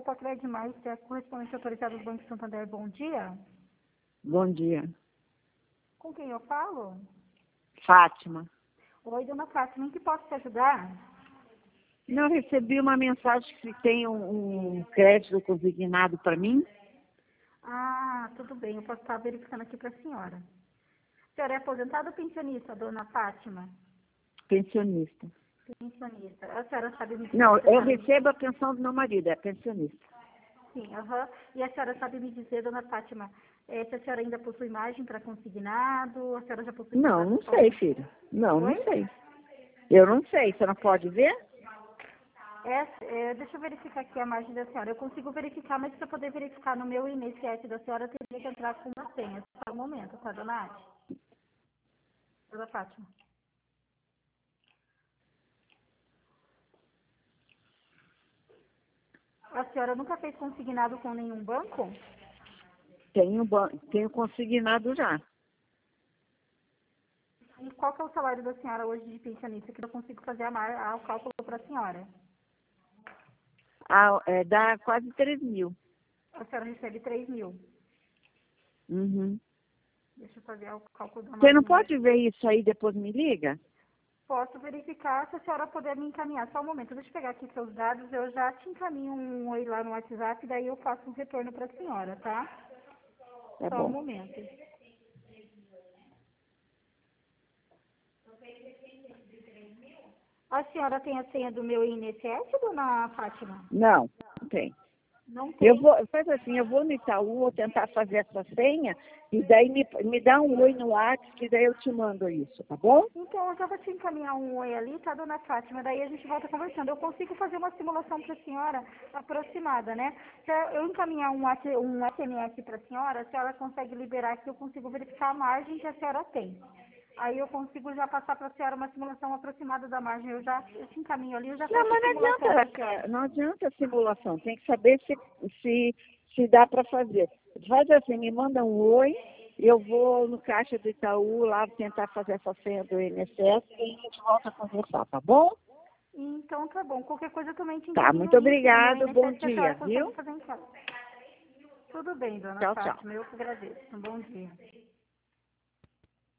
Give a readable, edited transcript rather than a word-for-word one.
Opa, Cred Mais, é a correspondente autorizada do Banco Santander. Bom dia. Bom dia. Com quem eu falo? Fátima. Oi, dona Fátima, em que posso te ajudar? Não recebi uma mensagem que tem um crédito consignado para mim. Ah, tudo bem, eu posso estar verificando aqui para a senhora. A senhora é aposentada ou pensionista, dona Fátima? Pensionista. Pensionista. A senhora sabe me dizer... Não, se a eu senhora- recebo a pensão do meu marido, é pensionista. Sim, aham. E a senhora sabe me dizer, dona Fátima, se a senhora ainda possui margem para consignado, a senhora já possui Não, contrato não de sei, forma... filho. Não, não Oi? sei. Eu não sei, você não pode ver? Deixa eu verificar aqui a margem da senhora. Eu consigo verificar, mas para poder verificar no meu INSS da senhora, eu teria que entrar com uma senha. Só um momento, tá, dona Ati? Dona Fátima. A senhora nunca fez consignado com nenhum banco? Tenho consignado já. E qual que é o salário da senhora hoje de pensionista, que eu consigo fazer o cálculo para a senhora? Dá quase 3.000. A senhora recebe 3.000. Uhum. Deixa eu fazer o cálculo da Você não margem. pode ver isso aí, depois me liga? Posso verificar se a senhora puder me encaminhar. Só um momento, deixa eu pegar aqui seus dados. Eu já te encaminho um oi lá no WhatsApp, daí eu faço um retorno para a senhora, tá? Tá Só um bom. momento. A senhora tem a senha do meu INSS, dona Fátima? Não, não tem. Não tem? Faz assim, eu vou no Itaú, vou tentar fazer essa senha, e daí me dá um oi no WhatsApp, que daí eu te mando isso, tá bom? Então, eu já vou te encaminhar um oi ali, tá, dona Fátima? Daí a gente volta conversando. Eu consigo fazer uma simulação para a senhora aproximada, né? Se eu encaminhar um SMS para a senhora consegue liberar aqui, eu consigo verificar a margem que a senhora tem. Aí eu consigo já passar para a senhora uma simulação aproximada da margem. Eu te encaminho ali, eu já Não, faço a mas simulação para a senhora. não adianta a simulação, tem que saber se dá para fazer. Faz assim, me manda um oi, eu vou no caixa do Itaú lá tentar fazer essa senha do INSS e a gente volta a conversar, tá bom? Então tá bom. Qualquer coisa eu também te Tá, encaminho o muito link do meu obrigado, bom INSS que a senhora dia, consegue viu? fazer em casa. Tudo bem, dona Tchau, tchau. Fátima. Eu que agradeço. Um bom dia.